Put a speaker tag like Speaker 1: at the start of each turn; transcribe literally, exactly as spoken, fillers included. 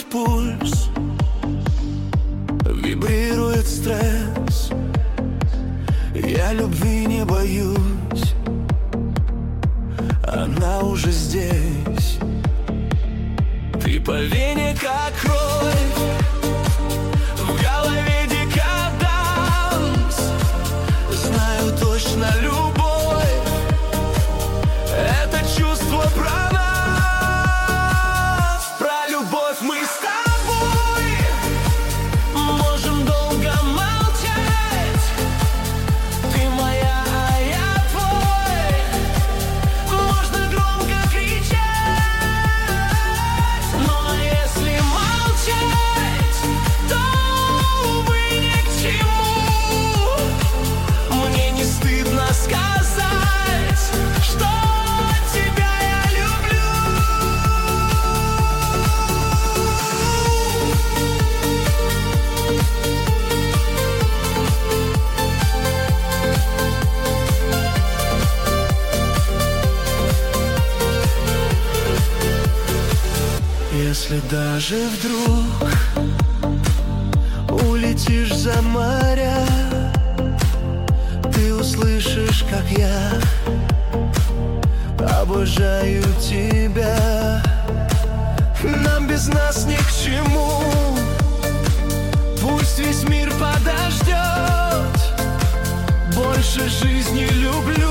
Speaker 1: пульс, вибрирует стресс. Я любви не боюсь, она уже здесь. Ты по вене как кровь, в голове декаданс. Знаю точно, любовь — это чувство про нас. Про любовь мы с тобой можем долго молчать. Ты моя, а я твой. Можно громко кричать, но если молчать, то, увы, ни к чему. Мне не стыдно сказать, что тебя я люблю. Если даже вдруг улетишь за моря, ты услышишь, как я обожаю тебя. Нам без нас ни к чему, пусть весь мир подождет. Больше жизни люблю.